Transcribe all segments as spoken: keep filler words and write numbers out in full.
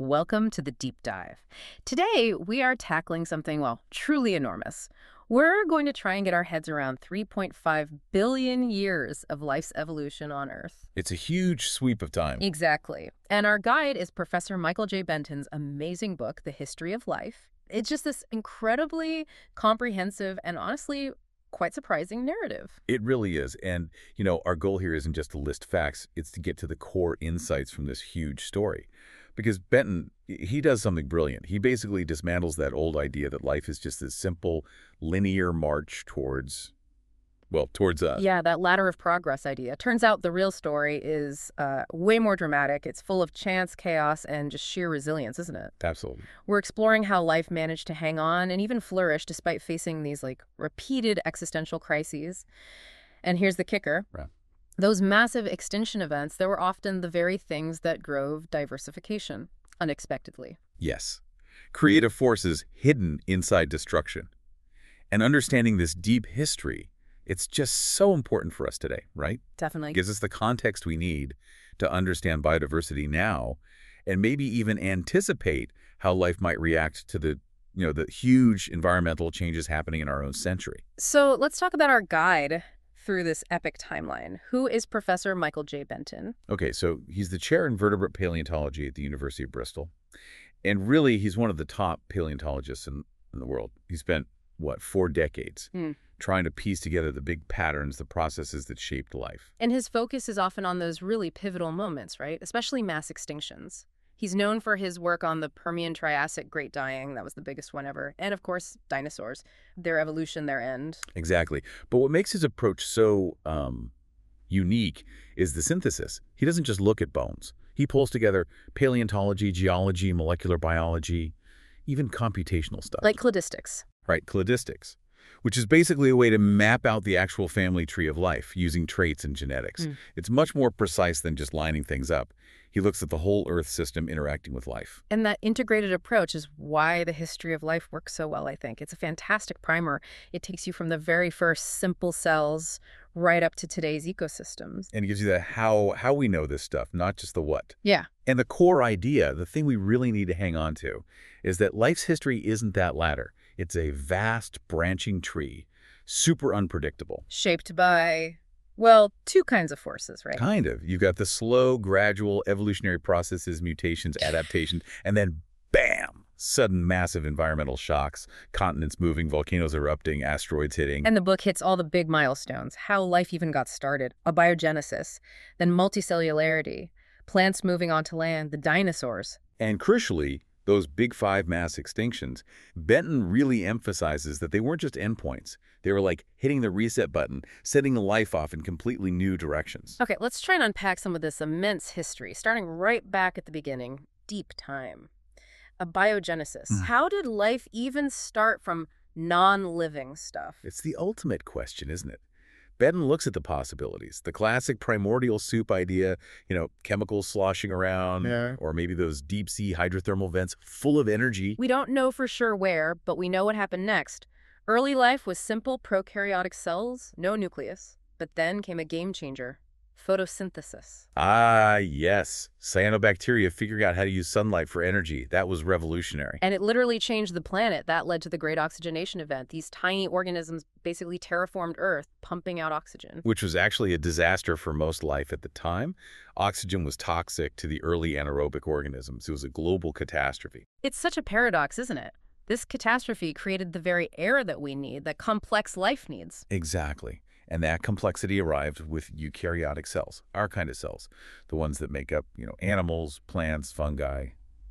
Welcome to the deep dive. Today, we are tackling something, well, truly enormous. We're going to try and get our heads around three point five billion years of life's evolution on Earth. It's a huge sweep of time. Exactly. And our guide is Professor Michael J. Benton's amazing book, The History of Life. It's just this incredibly comprehensive and honestly quite surprising narrative. It really is. And, you know, our goal here isn't just to list facts, it's to get to the core insights from this huge story. Because Benton, he does something brilliant. He basically dismantles that old idea that life is just this simple, linear march towards, well, towards us. Yeah, that ladder of progress idea. Turns out the real story is uh, way more dramatic. It's full of chance, chaos, and just sheer resilience, isn't it? Absolutely. We're exploring how life managed to hang on and even flourish despite facing these, like, repeated existential crises. And here's the kicker. Right. Those massive extinction events, they were often the very things that drove diversification, unexpectedly. Yes. Creative forces hidden inside destruction. And understanding this deep history, it's just so important for us today, right? Definitely. It gives us the context we need to understand biodiversity now and maybe even anticipate how life might react to the, you know, the huge environmental changes happening in our own century. So let's talk about our guide through this epic timeline. Who is Professor Michael J. Benton? Okay, so he's the chair in vertebrate paleontology at the University of Bristol. And really, he's one of the top paleontologists in, in the world. He spent, what, four decades Hmm. trying to piece together the big patterns, the processes that shaped life. And his focus is often on those really pivotal moments, right? Especially mass extinctions. He's known for his work on the Permian-Triassic Great Dying. That was the biggest one ever. And, of course, dinosaurs, their evolution, their end. Exactly. But what makes his approach so um, unique is the synthesis. He doesn't just look at bones. He pulls together paleontology, geology, molecular biology, even computational stuff. Like cladistics. Right, cladistics, which is basically a way to map out the actual family tree of life using traits and genetics. Mm. It's much more precise than just lining things up. He looks at the whole Earth system interacting with life. And that integrated approach is why the history of life works so well, I think. It's a fantastic primer. It takes you from the very first simple cells right up to today's ecosystems. And it gives you the how, how we know this stuff, not just the what. Yeah. And the core idea, the thing we really need to hang on to, is that life's history isn't that ladder. It's a vast, branching tree, super unpredictable. Shaped by, well, two kinds of forces, right? Kind of. You've got the slow, gradual evolutionary processes, mutations, adaptation, and then bam, sudden massive environmental shocks, continents moving, volcanoes erupting, asteroids hitting. And the book hits all the big milestones, how life even got started, abiogenesis, then multicellularity, plants moving onto land, the dinosaurs. And crucially, those big five mass extinctions, Benton really emphasizes that they weren't just endpoints. They were like hitting the reset button, setting life off in completely new directions. Okay, let's try and unpack some of this immense history, starting right back at the beginning, deep time. Abiogenesis. Mm. How did life even start from non-living stuff? It's the ultimate question, isn't it? Benton looks at the possibilities. The classic primordial soup idea, you know, chemicals sloshing around, Yeah. or maybe those deep-sea hydrothermal vents full of energy. We don't know for sure where, but we know what happened next. Early life was simple prokaryotic cells, no nucleus. But then came a game changer, photosynthesis. Ah, yes. Cyanobacteria figuring out how to use sunlight for energy. That was revolutionary. And it literally changed the planet. That led to the Great Oxygenation Event. These tiny organisms basically terraformed Earth, pumping out oxygen. Which was actually a disaster for most life at the time. Oxygen was toxic to the early anaerobic organisms. It was a global catastrophe. It's such a paradox, isn't it? This catastrophe created the very air that we need, that complex life needs. Exactly. And that complexity arrived with eukaryotic cells, our kind of cells, the ones that make up, you know, animals, plants, fungi,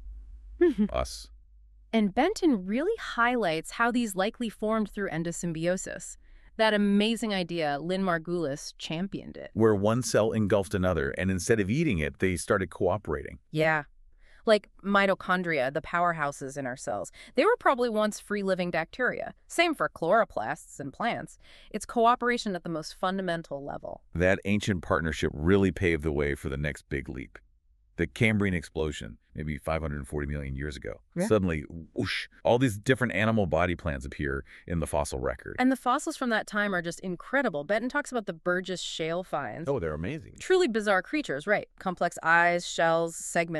us. And Benton really highlights how these likely formed through endosymbiosis. That amazing idea, Lynn Margulis championed it. Where one cell engulfed another, and instead of eating it, they started cooperating. Yeah. Like mitochondria, the powerhouses in our cells. They were probably once free-living bacteria. Same for chloroplasts and plants. It's cooperation at the most fundamental level. That ancient partnership really paved the way for the next big leap. The Cambrian explosion, maybe five hundred forty million years ago. Yeah. Suddenly, whoosh, all these different animal body plans appear in the fossil record. And the fossils from that time are just incredible. Benton talks about the Burgess shale finds. Oh, they're amazing. Truly bizarre creatures, right? Complex eyes, shells, segments.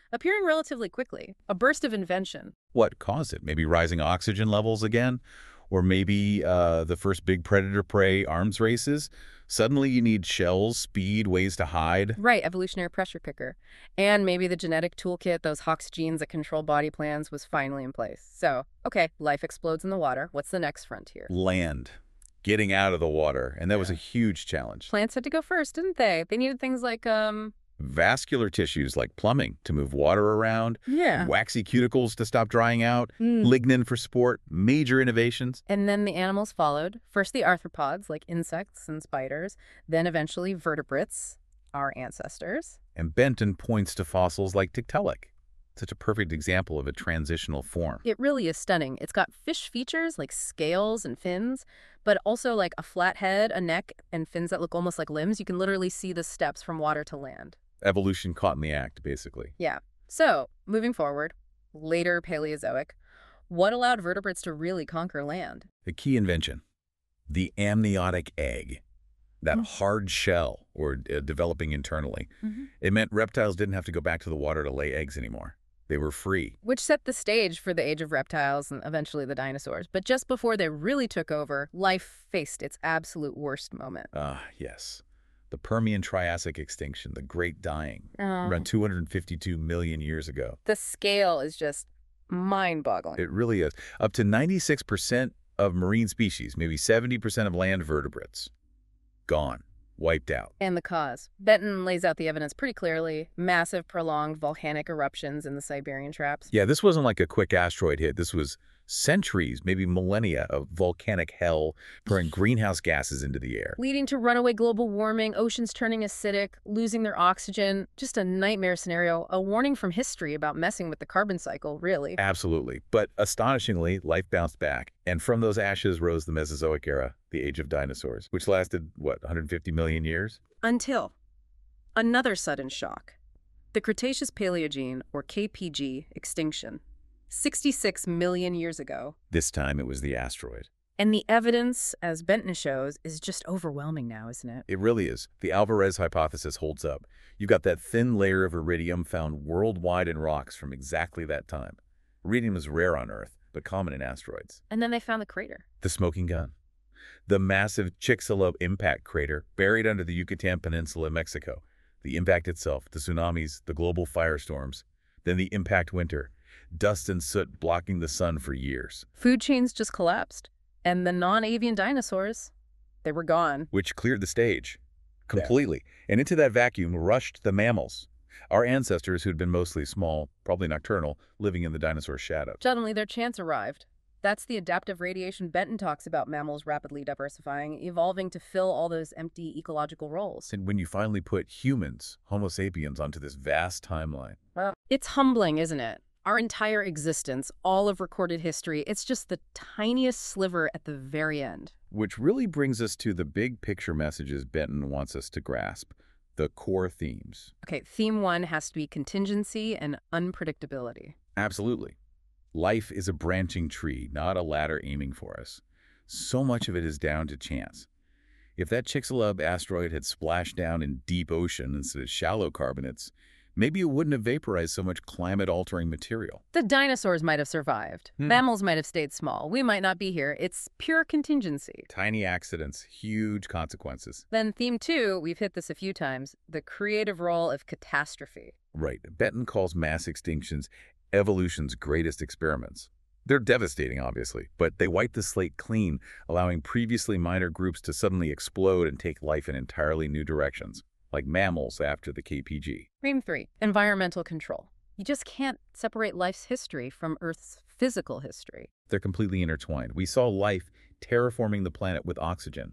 appearing relatively quickly. A burst of invention. What caused it? Maybe rising oxygen levels again? Or maybe uh, the first big predator-prey arms races? Suddenly you need shells, speed, ways to hide. Right, evolutionary pressure cooker. And maybe the genetic toolkit, those Hox genes that control body plans, was finally in place. So, okay, life explodes in the water. What's the next frontier? Land. Getting out of the water. And that was a huge challenge. Plants had to go first, didn't they? They needed things like, um... vascular tissues like plumbing to move water around, yeah. waxy cuticles to stop drying out, Mm. lignin for sport, major innovations. And then the animals followed. First the arthropods, like insects and spiders, then eventually vertebrates, our ancestors. And Benton points to fossils like Tiktaalik, such a perfect example of a transitional form. It really is stunning. It's got fish features like scales and fins, but also like a flat head, a neck, and fins that look almost like limbs. You can literally see the steps from water to land. Evolution caught in the act, basically. Yeah. So, moving forward, later Paleozoic, what allowed vertebrates to really conquer land? The key invention, the amniotic egg, that Mm. hard shell, or uh, developing internally. Mm-hmm. It meant reptiles didn't have to go back to the water to lay eggs anymore. They were free. Which set the stage for the age of reptiles and eventually the dinosaurs. But just before they really took over, life faced its absolute worst moment. Ah, yes. The Permian-Triassic extinction, the Great Dying, Oh. around two hundred fifty-two million years ago. The scale is just mind-boggling. It really is. Up to ninety-six percent of marine species, maybe seventy percent of land vertebrates, gone, wiped out. And the cause. Benton lays out the evidence pretty clearly. Massive, prolonged volcanic eruptions in the Siberian traps. Yeah, this wasn't like a quick asteroid hit. This was centuries, maybe millennia of volcanic hell pouring greenhouse gases into the air. Leading to runaway global warming, oceans turning acidic, losing their oxygen. Just a nightmare scenario. A warning from history about messing with the carbon cycle, really. Absolutely. But astonishingly, life bounced back. And from those ashes rose the Mesozoic era, the age of dinosaurs, which lasted, what, one hundred fifty million years? Until another sudden shock. The Cretaceous Paleogene, or K P G, extinction. sixty-six million years ago. This time it was the asteroid. And the evidence, as Benton shows, is just overwhelming now, isn't it? It really is. The Alvarez hypothesis holds up. You've got that thin layer of iridium found worldwide in rocks from exactly that time. Iridium is rare on Earth, but common in asteroids. And then they found the crater. The smoking gun. The massive Chicxulub impact crater buried under the Yucatan Peninsula in Mexico. The impact itself, the tsunamis, the global firestorms, then the impact winter. Dust and soot blocking the sun for years. Food chains just collapsed. And the non-avian dinosaurs, they were gone. Which cleared the stage completely. Yeah. And into that vacuum rushed the mammals. Our ancestors, who'd been mostly small, probably nocturnal, living in the dinosaur shadow. Suddenly their chance arrived. That's the adaptive radiation Benton talks about mammals rapidly diversifying, evolving to fill all those empty ecological roles. And when you finally put humans, Homo sapiens, onto this vast timeline. Well, it's humbling, isn't it? Our entire existence, all of recorded history, it's just the tiniest sliver at the very end. Which really brings us to the big picture messages Benton wants us to grasp, the core themes. Okay, theme one has to be contingency and unpredictability. Absolutely. Life is a branching tree, not a ladder aiming for us. So much of it is down to chance. If that Chicxulub asteroid had splashed down in deep ocean instead of shallow carbonates, maybe it wouldn't have vaporized so much climate-altering material. The dinosaurs might have survived. Hmm. Mammals might have stayed small. We might not be here. It's pure contingency. Tiny accidents, huge consequences. Then theme two, we've hit this a few times, the creative role of catastrophe. Right. Benton calls mass extinctions evolution's greatest experiments. They're devastating, obviously, but they wipe the slate clean, allowing previously minor groups to suddenly explode and take life in entirely new directions, like mammals after the K P G. Theme three, environmental control. You just can't separate life's history from Earth's physical history. They're completely intertwined. We saw life terraforming the planet with oxygen.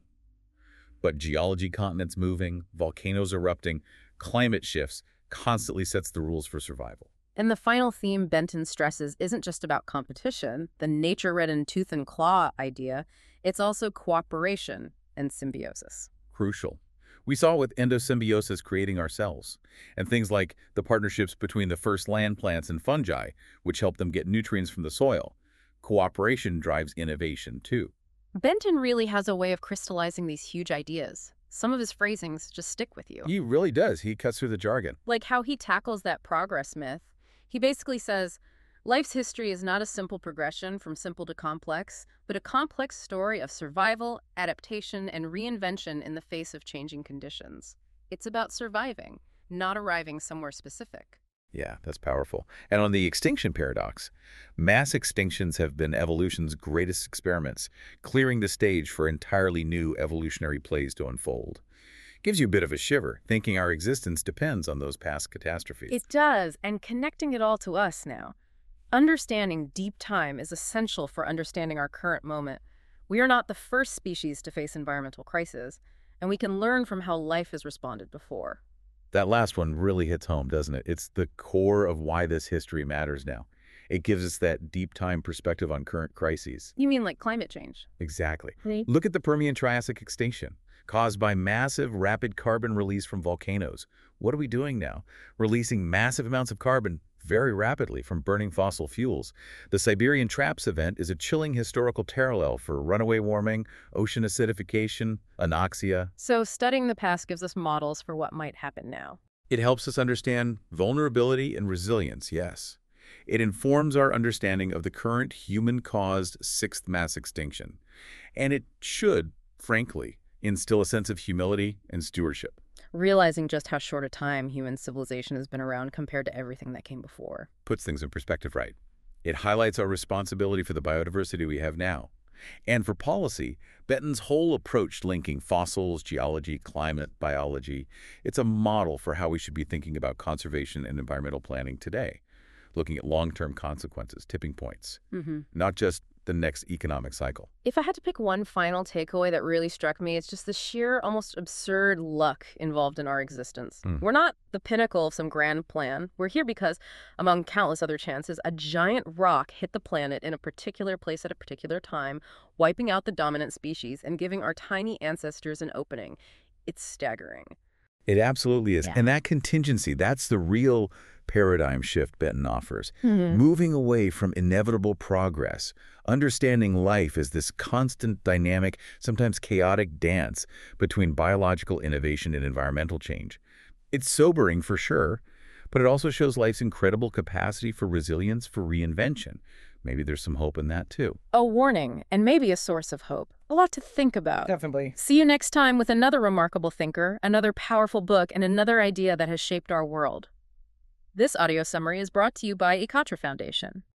But geology continents moving, volcanoes erupting, climate shifts constantly sets the rules for survival. And the final theme Benton stresses isn't just about competition, the nature-ridden tooth and claw idea. It's also cooperation and symbiosis. Crucial. We saw with endosymbiosis creating ourselves, and things like the partnerships between the first land plants and fungi, which help them get nutrients from the soil. Cooperation drives innovation, too. Benton really has a way of crystallizing these huge ideas. Some of his phrasings just stick with you. He really does. He cuts through the jargon. Like how he tackles that progress myth. He basically says, life's history is not a simple progression from simple to complex, but a complex story of survival, adaptation, and reinvention in the face of changing conditions. It's about surviving, not arriving somewhere specific. Yeah, that's powerful. And on the extinction paradox, mass extinctions have been evolution's greatest experiments, clearing the stage for entirely new evolutionary plays to unfold. Gives you a bit of a shiver, thinking our existence depends on those past catastrophes. It does, and connecting it all to us now. Understanding deep time is essential for understanding our current moment. We are not the first species to face environmental crisis, and we can learn from how life has responded before. That last one really hits home, doesn't it? It's the core of why this history matters now. It gives us that deep time perspective on current crises. You mean like climate change? Exactly. Right. Look at the Permian-Triassic extinction, caused by massive, rapid carbon release from volcanoes. What are we doing now? Releasing massive amounts of carbon very rapidly from burning fossil fuels. The Siberian Traps event is a chilling historical parallel for runaway warming, ocean acidification, anoxia. So studying the past gives us models for what might happen now. It helps us understand vulnerability and resilience, yes. It informs our understanding of the current human-caused sixth mass extinction. And it should, frankly, instill a sense of humility and stewardship. Realizing just how short a time human civilization has been around compared to everything that came before. Puts things in perspective, right? It highlights our responsibility for the biodiversity we have now. And for policy, Benton's whole approach linking fossils, geology, climate, biology, it's a model for how we should be thinking about conservation and environmental planning today, looking at long-term consequences, tipping points, Mm-hmm. not just the next economic cycle. If I had to pick one final takeaway that really struck me, it's just the sheer, almost absurd luck involved in our existence. Mm. We're not the pinnacle of some grand plan. We're here because, among countless other chances, a giant rock hit the planet in a particular place at a particular time, wiping out the dominant species and giving our tiny ancestors an opening. It's staggering. It absolutely is. Yeah. And that contingency, that's the real paradigm shift Benton offers. Mm-hmm. Moving away from inevitable progress, understanding life as this constant, dynamic, sometimes chaotic dance between biological innovation and environmental change. It's sobering for sure, but it also shows life's incredible capacity for resilience, for reinvention. Maybe there's some hope in that too. A warning, and maybe a source of hope. A lot to think about. Definitely. See you next time with another remarkable thinker, another powerful book, and another idea that has shaped our world. This audio summary is brought to you by Ekatra Foundation.